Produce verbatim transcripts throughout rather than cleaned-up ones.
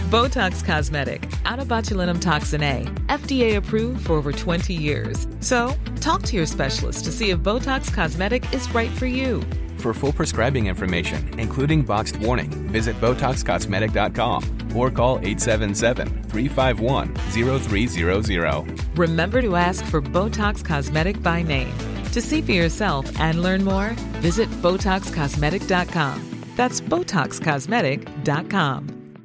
Botox Cosmetic, out of botulinum toxin A, F D A approved for over twenty years. So, talk to your specialist to see if Botox Cosmetic is right for you. For full prescribing information, including boxed warning, visit Botox Cosmetic dot com or call eight seven seven, three five one, zero three zero zero. Remember to ask for Botox Cosmetic by name. To see for yourself and learn more, visit Botox Cosmetic dot com. That's Botox Cosmetic dot com.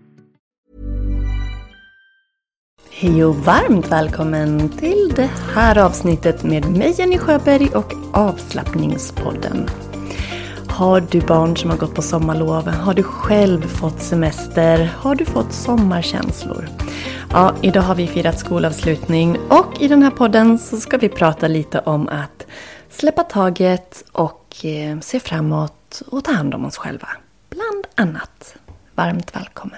Hej och varmt välkommen till det här avsnittet med mig Jenny Sjöberg och avslappningspodden. Har du barn som har gått på sommarlov? Har du själv fått semester? Har du fått sommarkänslor? Ja, idag har vi firat skolavslutning och i den här podden så ska vi prata lite om att släppa taget och eh, se framåt och ta hand om oss själva. Bland annat. Varmt välkommen.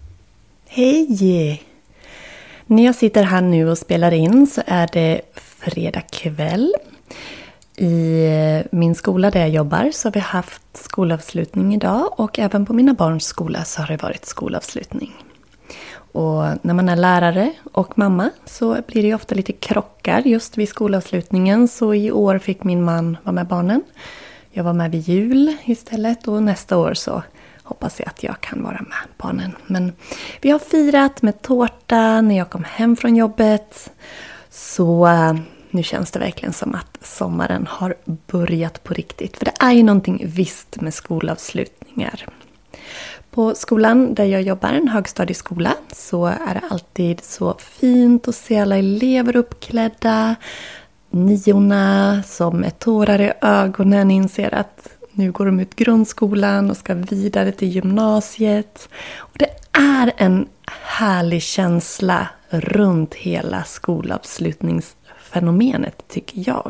Hej! När jag sitter här nu och spelar in så är det fredag kväll. I min skola där jag jobbar så har vi haft skolavslutning idag och även på mina barns skola så har det varit skolavslutning. Och när man är lärare och mamma så blir det ju ofta lite krockar just vid skolavslutningen. Så i år fick min man vara med barnen. Jag var med vid jul istället och nästa år så hoppas jag att jag kan vara med barnen. Men vi har firat med tårta när jag kom hem från jobbet. Så nu känns det verkligen som att sommaren har börjat på riktigt. För det är ju någonting visst med skolavslutningar. På skolan där jag jobbar, en högstadieskola, så är det alltid så fint att se alla elever uppklädda. Niorna som är tårar i ögonen inser att nu går de ut grundskolan och ska vidare till gymnasiet. Och det är en härlig känsla runt hela skolavslutningsfenomenet tycker jag.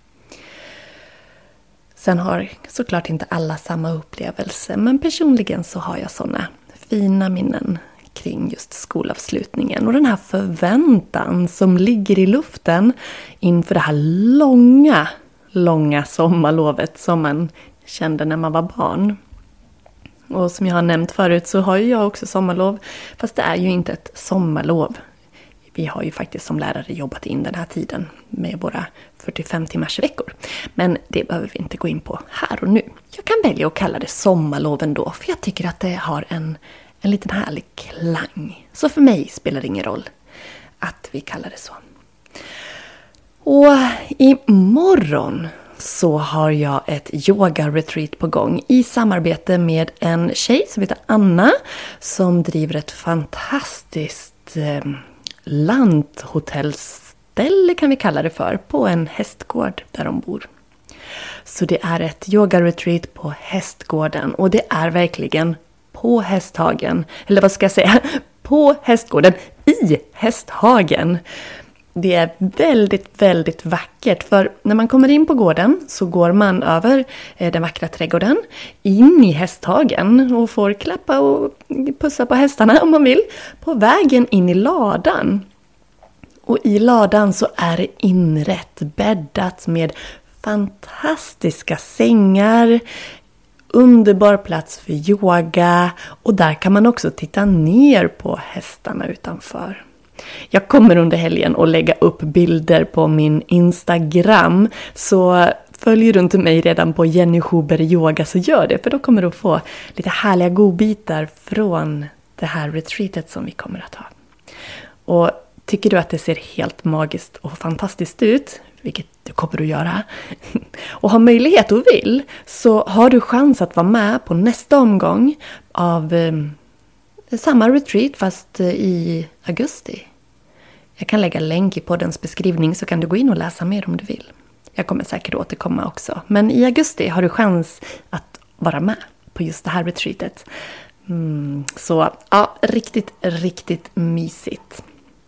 Sen har såklart inte alla samma upplevelse, men personligen så har jag sådana fina minnen kring just skolavslutningen. Och den här förväntan som ligger i luften inför det här långa, långa sommarlovet som man kände när man var barn. Och som jag har nämnt förut så har ju jag också sommarlov, fast det är ju inte ett sommarlov. Vi har ju faktiskt som lärare jobbat in den här tiden med våra fyrtiofem timmars veckor. Men det behöver vi inte gå in på här och nu. Jag kan välja att kalla det sommarlov ändå, för jag tycker att det har en, en liten härlig klang. Så för mig spelar det ingen roll att vi kallar det så. Och imorgon så har jag ett yoga-retreat på gång i samarbete med en tjej som heter Anna som driver ett fantastiskt eh, lanthotellställe kan vi kalla det för, på en hästgård där de bor. Så det är ett yoga-retreat på hästgården och det är verkligen på Hästhagen, eller vad ska jag säga, på hästgården i Hästhagen. Det är väldigt, väldigt vackert för när man kommer in på gården så går man över den vackra trädgården in i Hästhagen och får klappa och pussa på hästarna om man vill på vägen in i ladan. Och i ladan så är det inrätt, bäddat med fantastiska sängar, underbar plats för yoga och där kan man också titta ner på hästarna utanför. Jag kommer under helgen att lägga upp bilder på min Instagram, så följer du inte mig redan på Jenny Sjöberg Yoga så gör det, för då kommer du att få lite härliga godbitar från det här retreatet som vi kommer att ha. Och tycker du att det ser helt magiskt och fantastiskt ut, vilket du kommer att göra, och har möjlighet och vill, så har du chans att vara med på nästa omgång av eh, samma retreat fast i augusti. Jag kan lägga länk i poddens beskrivning så kan du gå in och läsa mer om du vill. Jag kommer säkert återkomma också. Men i augusti har du chans att vara med på just det här retreatet. Mm, så ja, riktigt, riktigt mysigt.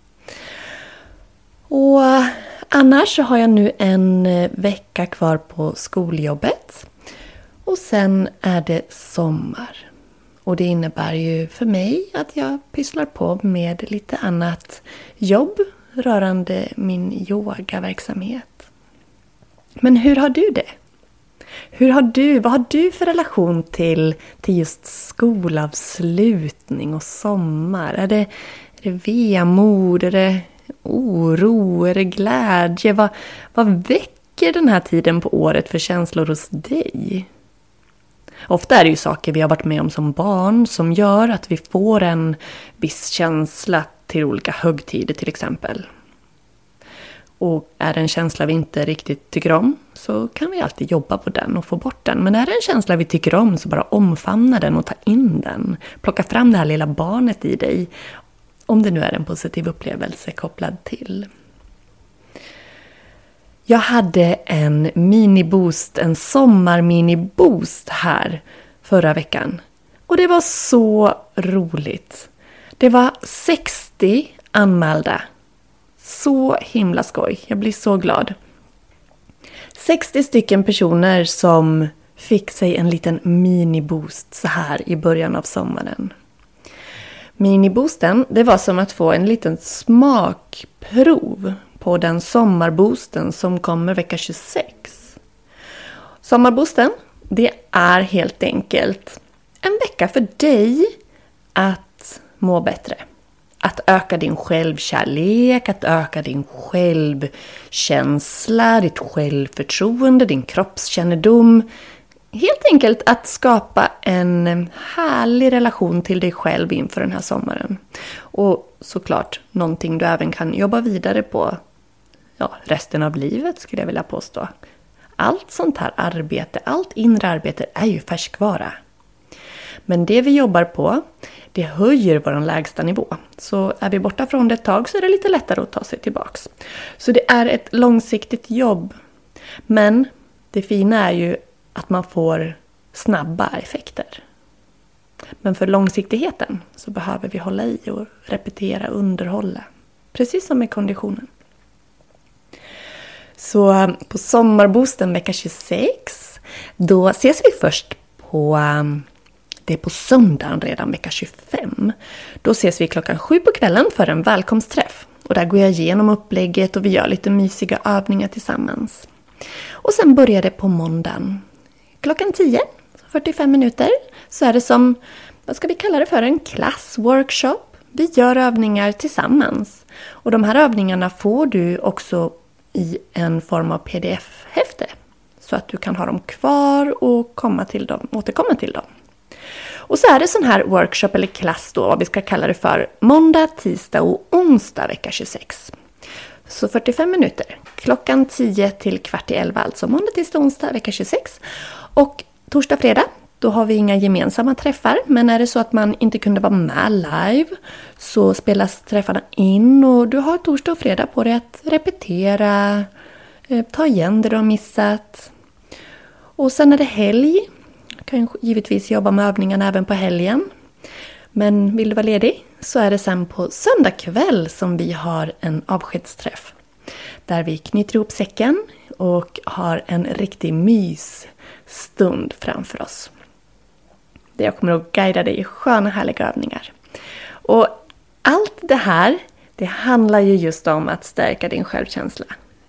Och annars så har jag nu en vecka kvar på skoljobbet. Och sen är det sommar. Och det innebär ju för mig att jag pysslar på med lite annat jobb rörande min yogaverksamhet. Men hur har du det? Hur har du, vad har du för relation till, till just skolavslutning och sommar? Är det, är det vemod? Är det oro? Är det glädje? Vad, vad väcker den här tiden på året för känslor hos dig? Ofta är det ju saker vi har varit med om som barn som gör att vi får en viss känsla till olika högtider till exempel. Och är det en känsla vi inte riktigt tycker om så kan vi alltid jobba på den och få bort den. Men är det en känsla vi tycker om så bara omfamna den och ta in den. Plocka fram det här lilla barnet i dig. Om det nu är en positiv upplevelse kopplad till. Jag hade en mini-boost, en sommar-mini-boost här förra veckan. Och det var så roligt. Det var sextio anmälda. Så himla skoj. Jag blir så glad. sextio stycken personer som fick sig en liten mini-boost så här i början av sommaren. Mini-boosten, det var som att få en liten smakprov på den sommarboosten som kommer vecka tjugosex. Sommarboosten, det är helt enkelt en vecka för dig att må bättre. Att öka din självkärlek, att öka din självkänsla, ditt självförtroende, din kroppskännedom. Helt enkelt att skapa en härlig relation till dig själv inför den här sommaren. Och såklart någonting du även kan jobba vidare på ja, resten av livet skulle jag vilja påstå. Allt sånt här arbete, allt inre arbete är ju färskvara. Men det vi jobbar på, det höjer vår lägsta nivå. Så är vi borta från det ett tag så är det lite lättare att ta sig tillbaks. Så det är ett långsiktigt jobb. Men det fina är ju att man får snabba effekter. Men för långsiktigheten så behöver vi hålla i och repetera, underhålla. Precis som med konditionen. Så på sommarboosten vecka tjugosex, då ses vi först på... Det är på söndagen redan vecka tjugofem. Då ses vi klockan sju på kvällen för en välkomstträff. Och där går jag igenom upplägget och vi gör lite mysiga övningar tillsammans. Och sen börjar det på måndagen. Klockan tio, fyrtiofem minuter, så är det som, vad ska vi kalla det för, en klassworkshop. Vi gör övningar tillsammans. Och de här övningarna får du också i en form av pdf-häfte. Så att du kan ha dem kvar och komma till dem, återkomma till dem. Och så är det sån här workshop eller klass då, vad vi ska kalla det för, måndag, tisdag och onsdag vecka tjugosex. Så fyrtiofem minuter, klockan tio till kvart i elva, alltså måndag, tisdag, onsdag vecka tjugosex. Och torsdag, fredag, då har vi inga gemensamma träffar. Men är det så att man inte kunde vara med live så spelas träffarna in och du har torsdag och fredag på dig att repetera, ta igen det du har missat. Och sen är det helg. Kan givetvis jobba med övningarna även på helgen. Men vill du vara ledig så är det sen på söndag kväll som vi har en avskedsträff. Där vi knyter ihop säcken och har en riktig mysstund framför oss. Där jag kommer att guida dig i sköna härliga övningar. Och allt det här, det handlar ju just om att stärka din självkänsla.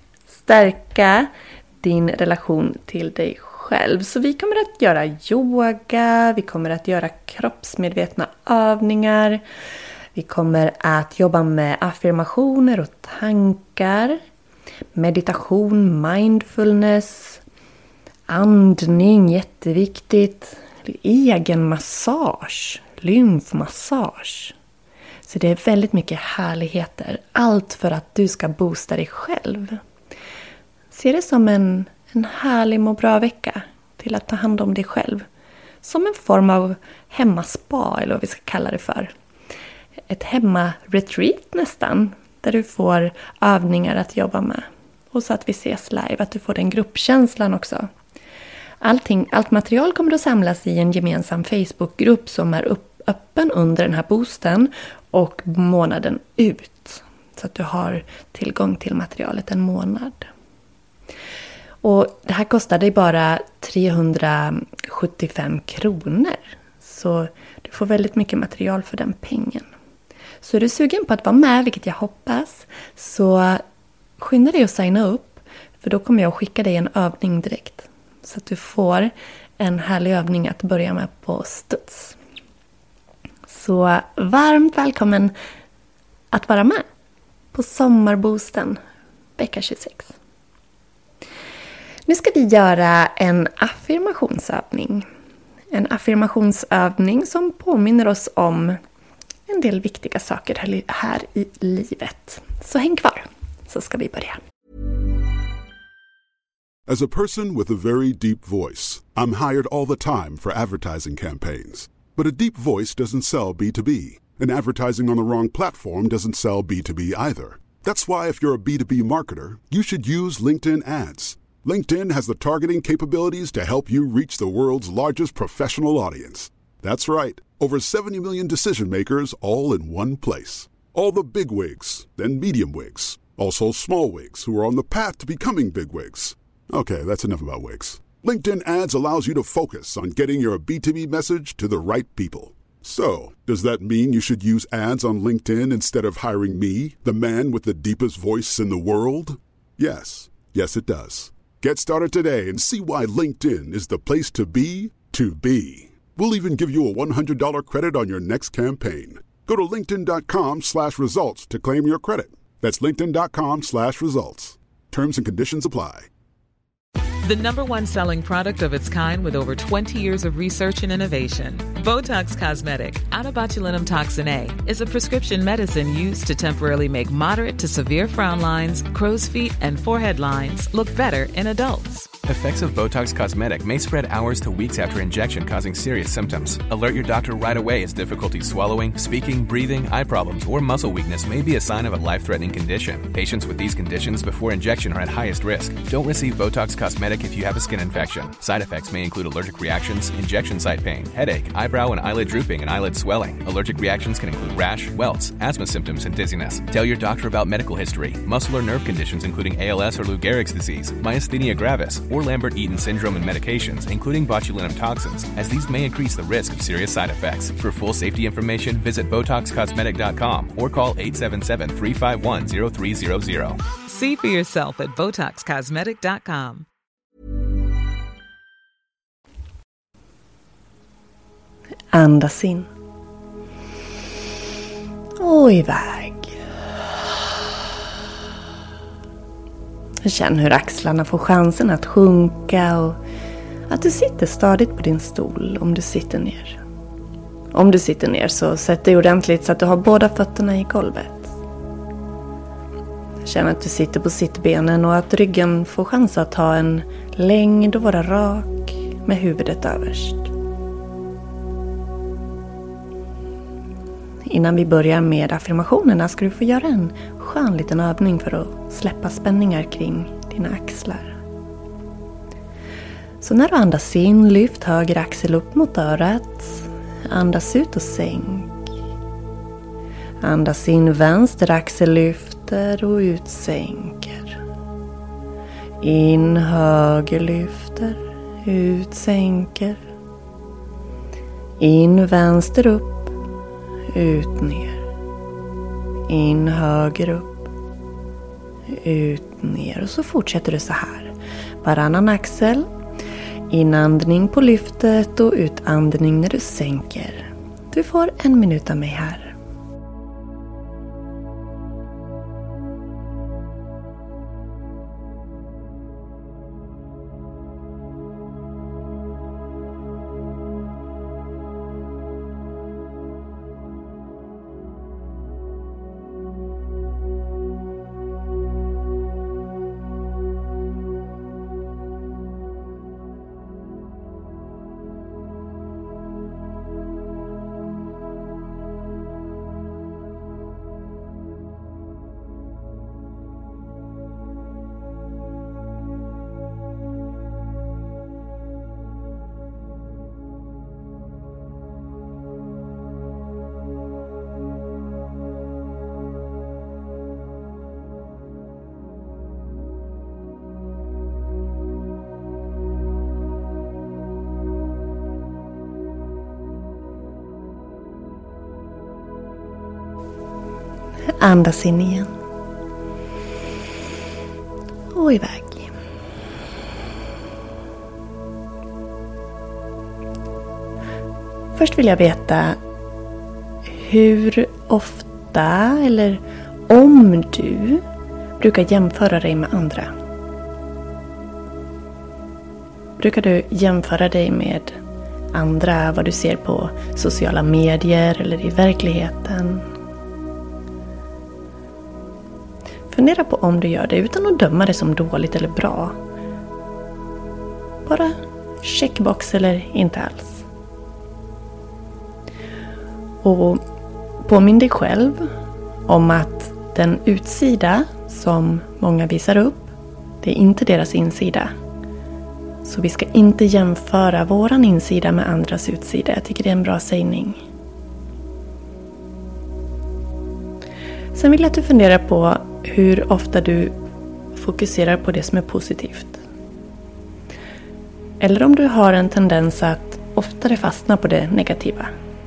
Stärka din relation till dig själv. Själv. Så vi kommer att göra yoga, vi kommer att göra kroppsmedvetna övningar, vi kommer att jobba med affirmationer och tankar, meditation, mindfulness, andning, jätteviktigt, egen massage, lymfmassage. Så det är väldigt mycket härligheter, allt för att du ska boosta dig själv. Se det som en En härlig må bra vecka till att ta hand om dig själv. Som en form av hemmaspa eller vad vi ska kalla det för. Ett hemma-retreat nästan. Där du får övningar att jobba med. Och så att vi ses live. Att du får den gruppkänslan också. Allting, allt material kommer att samlas i en gemensam Facebookgrupp som är upp, öppen under den här boosten. Och månaden ut. Så att du har tillgång till materialet en månad. Och det här kostar dig bara trehundrasjuttiofem kronor. Så du får väldigt mycket material för den pengen. Så är du sugen på att vara med, vilket jag hoppas, så skynda dig att signa upp. För då kommer jag att skicka dig en övning direkt. Så att du får en härlig övning att börja med på studs. Så varmt välkommen att vara med på Sommarboosten vecka tjugosex. Nu ska vi göra en affirmationsövning. En affirmationsövning som påminner oss om en del viktiga saker här i livet. Så häng kvar, så ska vi börja. As a person with a very deep voice, I'm hired all the time for advertising campaigns. But a deep voice doesn't sell B two B, and advertising on the wrong platform doesn't sell B two B either. That's why if you're a B two B marketer, you should use LinkedIn ads. LinkedIn has the targeting capabilities to help you reach the world's largest professional audience. That's right, over seventy million decision makers all in one place. All the big wigs, then medium wigs, also small wigs who are on the path to becoming big wigs. Okay, that's enough about wigs. LinkedIn ads allows you to focus on getting your B two B message to the right people. So, does that mean you should use ads on LinkedIn instead of hiring me, the man with the deepest voice in the world? Yes. Yes, it does. Get started today and see why LinkedIn is the place to be, to be. We'll even give you a one hundred dollars credit on your next campaign. Go to linkedin.com slash results to claim your credit. That's linkedin.com slash results. Terms and conditions apply. The number one selling product of its kind with over twenty years of research and innovation. Botox Cosmetic, out of botulinum toxin A, is a prescription medicine used to temporarily make moderate to severe frown lines, crow's feet, and forehead lines look better in adults. Effects of Botox Cosmetic may spread hours to weeks after injection, causing serious symptoms. Alert your doctor right away as difficulty swallowing, speaking, breathing, eye problems, or muscle weakness may be a sign of a life-threatening condition. Patients with these conditions before injection are at highest risk. Don't receive Botox Cosmetic if you have a skin infection. Side effects may include allergic reactions, injection site pain, headache, eyebrow and eyelid drooping, and eyelid swelling. Allergic reactions can include rash, welts, asthma symptoms, and dizziness. Tell your doctor about medical history, muscle or nerve conditions including A L S or Lou Gehrig's disease, myasthenia gravis, or Lambert-Eaton syndrome and medications, including botulinum toxins, as these may increase the risk of serious side effects. For full safety information, visit Botox Cosmetic dot com or call eight seven seven, three five one, zero three zero zero. See for yourself at Botox Cosmetic dot com. Andas in. Och iväg. Känn hur axlarna får chansen att sjunka och att du sitter stadigt på din stol om du sitter ner. Om du sitter ner så sätt dig ordentligt så att du har båda fötterna i golvet. Känn att du sitter på sittbenen och att ryggen får chans att ta en längd och vara rak med huvudet överst. Innan vi börjar med affirmationerna ska du få göra en skön liten övning för att släppa spänningar kring dina axlar. Så när du andas in, lyft höger axel upp mot örat. Andas ut och sänk. Andas in, vänster axel lyfter och ut sänker. In, höger lyfter, ut sänker. In, vänster upp. Ut ner. In höger upp. Ut ner. Och så fortsätter du så här. Varannan axel. Inandning på lyftet och utandning när du sänker. Du får en minut av mig här. Andas in igen. Och iväg. Först vill jag veta hur ofta eller om du brukar jämföra dig med andra. Brukar du jämföra dig med andra, vad du ser på sociala medier eller i verkligheten? Fundera på om du gör det utan att döma det som dåligt eller bra. Bara checkbox eller inte alls. Och påminn dig själv om att den utsida som många visar upp, det är inte deras insida. Så vi ska inte jämföra våran insida med andras utsida. Jag tycker det är en bra sägning. Sen vill jag att du funderar på hur ofta du fokuserar på det som är positivt. Eller om du har en tendens att oftare fastna på det negativa.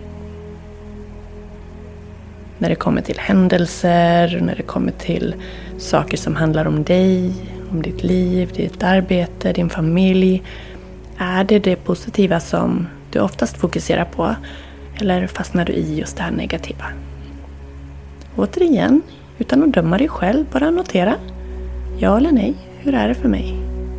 När det kommer till händelser, när det kommer till saker som handlar om dig, om ditt liv, ditt arbete, din familj. Är det det positiva som du oftast fokuserar på? Eller fastnar du i just det här negativa? Återigen, utan att döma dig själv, bara notera. Ja eller nej, hur är det för mig?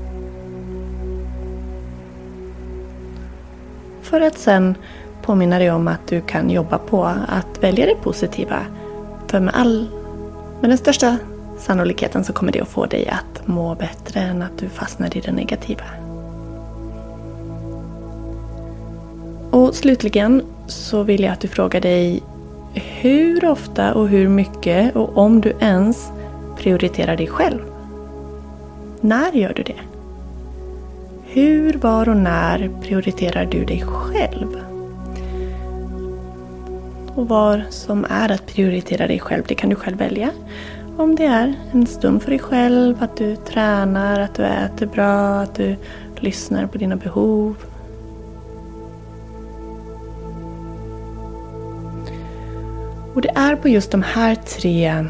För att sen påminna dig om att du kan jobba på att välja det positiva. För med, all, med den största sannolikheten så kommer det att få dig att må bättre än att du fastnar i det negativa. Och slutligen så vill jag att du frågar dig hur ofta och hur mycket och om du ens prioriterar dig själv. När gör du det? Hur, var och när prioriterar du dig själv? Och vad som är att prioritera dig själv, det kan du själv välja. Om det är en stund för dig själv, att du tränar, att du äter bra, att du lyssnar på dina behov. Och det är på just de här tre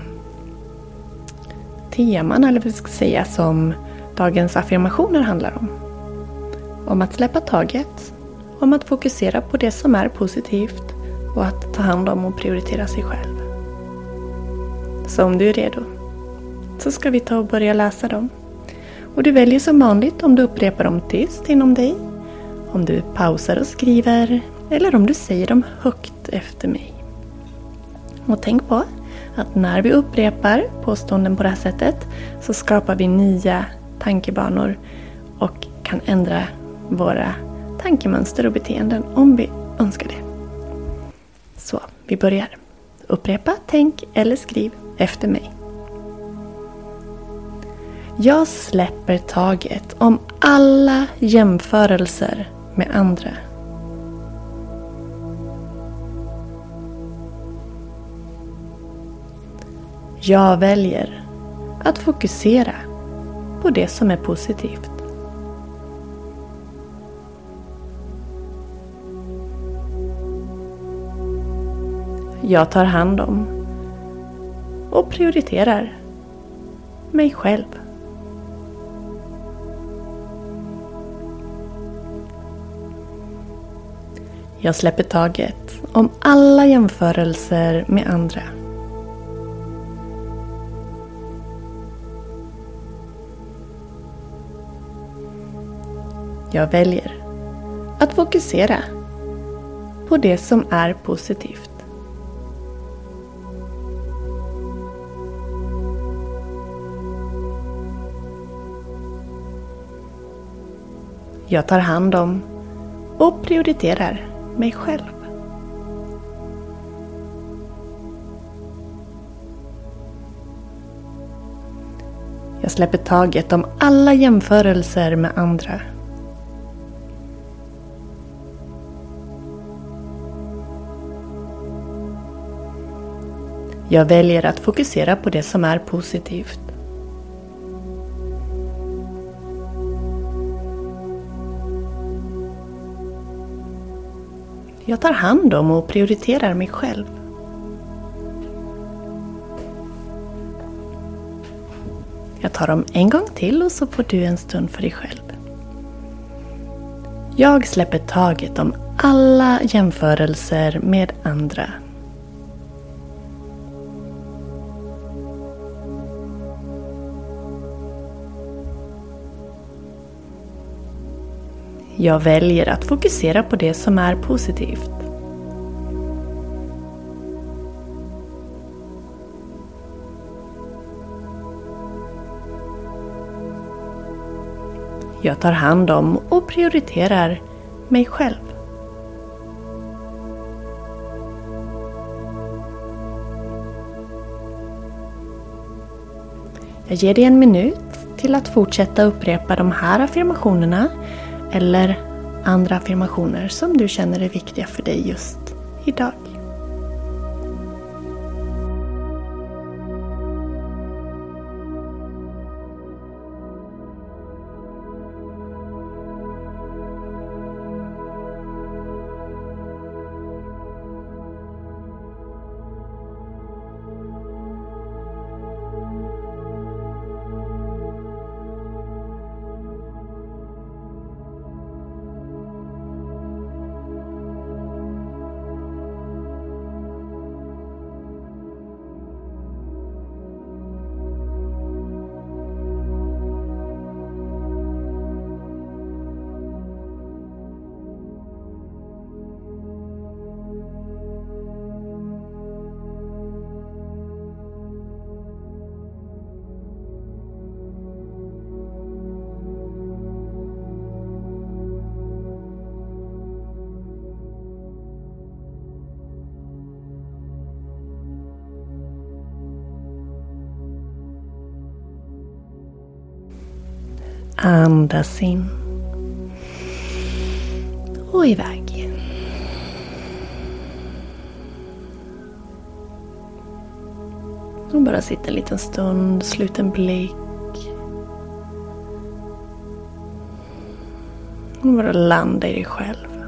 teman, eller vad vi ska säga, som dagens affirmationer handlar om. Om att släppa taget, om att fokusera på det som är positivt och att ta hand om och prioritera sig själv. Så om du är redo så ska vi ta och börja läsa dem. Och du väljer som vanligt om du upprepar dem tyst inom dig, om du pausar och skriver eller om du säger dem högt efter mig. Och tänk på att när vi upprepar påståenden på det här sättet så skapar vi nya tankebanor och kan ändra våra tankemönster och beteenden om vi önskar det. Så, vi börjar. Upprepa, tänk eller skriv efter mig. Jag släpper taget om alla jämförelser med andra. Jag väljer att fokusera på det som är positivt. Jag tar hand om och prioriterar mig själv. Jag släpper taget om alla jämförelser med andra. Jag väljer att fokusera på det som är positivt. Jag tar hand om och prioriterar mig själv. Jag släpper taget om alla jämförelser med andra. Jag väljer att fokusera på det som är positivt. Jag tar hand om och prioriterar mig själv. Jag tar dem en gång till och så får du en stund för dig själv. Jag släpper taget om alla jämförelser med andra. Jag väljer att fokusera på det som är positivt. Jag tar hand om och prioriterar mig själv. Jag ger dig en minut till att fortsätta upprepa de här affirmationerna eller andra affirmationer som du känner är viktiga för dig just idag. Andas in och iväg. Och bara sitta en liten stund, slut en blick. Och bara landa i dig själv.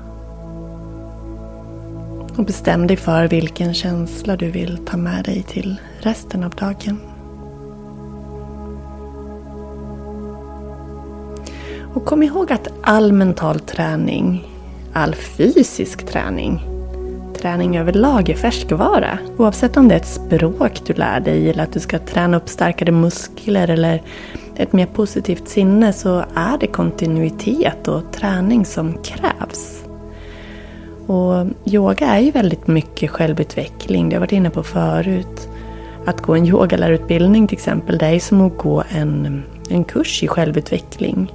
Och bestäm dig för vilken känsla du vill ta med dig till resten av dagen. Och kom ihåg att all mental träning, all fysisk träning, träning överlag är färskvara. Oavsett om det är ett språk du lär dig eller att du ska träna upp starkare muskler eller ett mer positivt sinne, så är det kontinuitet och träning som krävs. Och yoga är ju väldigt mycket självutveckling. Det har jag varit inne på förut. Att gå en yogalärarutbildning till exempel, det är som att gå en, en kurs i självutveckling.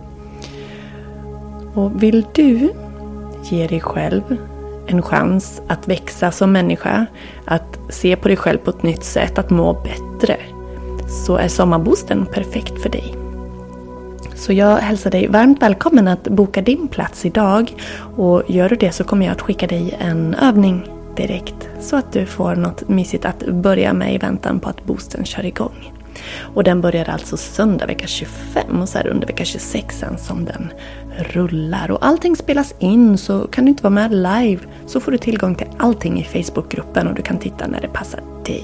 Och vill du ge dig själv en chans att växa som människa, att se på dig själv på ett nytt sätt, att må bättre, så är Sommarboosten perfekt för dig. Så jag hälsar dig varmt välkommen att boka din plats idag, och gör du det så kommer jag att skicka dig en övning direkt så att du får något mysigt att börja med i väntan på att boosten kör igång. Och den börjar alltså söndag vecka tjugofem och så är det under vecka tjugosex sen som den rullar. Och allting spelas in, så kan du inte vara med live så får du tillgång till allting i Facebookgruppen och du kan titta när det passar dig.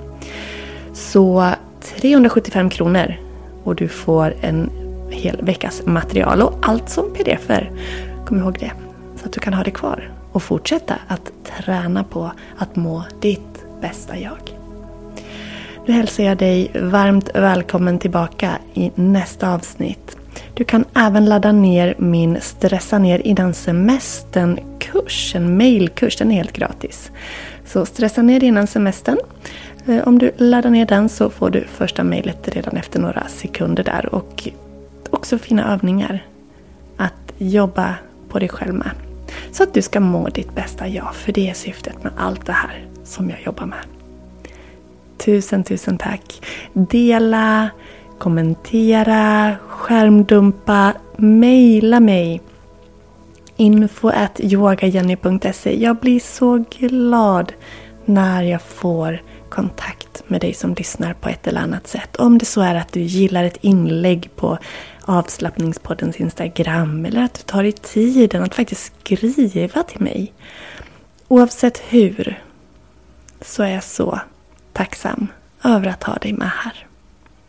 Så trehundrasjuttiofem kronor och du får en hel veckas material och allt som pdf-er. Kom ihåg det, så att du kan ha det kvar och fortsätta att träna på att må ditt bästa jag. Nu hälsar jag dig varmt välkommen tillbaka i nästa avsnitt. Du kan även ladda ner min Stressa ner innan semestern-kurs, en mailkurs, den är helt gratis. Så stressa ner innan semestern. Om du laddar ner den så får du första mejlet redan efter några sekunder där, och också fina övningar att jobba på dig själv med. Så att du ska må ditt bästa jag, för det är syftet med allt det här som jag jobbar med. Tusen, tusen tack. Dela, kommentera, skärmdumpa, mejla mig. info at yogajenny punkt se. Jag blir så glad när jag får kontakt med dig som lyssnar på ett eller annat sätt. Om det så är att du gillar ett inlägg på Avslappningspoddens Instagram, eller att du tar dig tiden att faktiskt skriva till mig. Oavsett hur, så är jag så tacksam över att ha dig med här.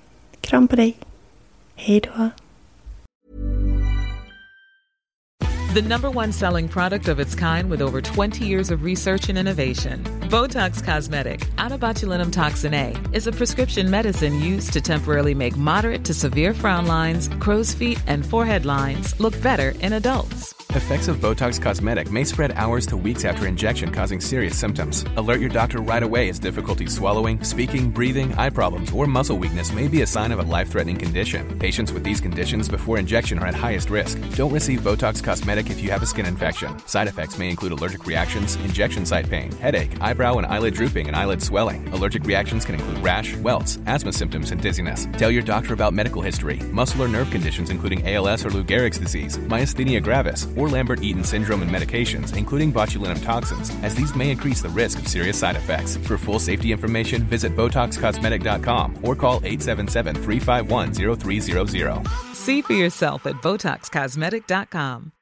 Kram på dig. Hej då. The number one selling product of its kind with over twenty years of research and innovation. Botox Cosmetic, out of botulinum toxin A, is a prescription medicine used to temporarily make moderate to severe frown lines, crow's feet, and forehead lines look better in adults. Effects of Botox Cosmetic may spread hours to weeks after injection, causing serious symptoms. Alert your doctor right away as difficulty swallowing, speaking, breathing, eye problems, or muscle weakness may be a sign of a life-threatening condition. Patients with these conditions before injection are at highest risk. Don't receive Botox Cosmetic if you have a skin infection. Side effects may include allergic reactions, injection site pain, headache, eyebrow and eyelid drooping, and eyelid swelling. Allergic reactions can include rash, welts, asthma symptoms, and dizziness. Tell your doctor about medical history, muscle or nerve conditions including A L S or Lou Gehrig's disease, myasthenia gravis, or Lambert-Eaton syndrome, and medications, including botulinum toxins, as these may increase the risk of serious side effects. For full safety information, visit Botox Cosmetic dot com or call eight seven seven, three five one, zero three zero zero. See for yourself at Botox Cosmetic dot com.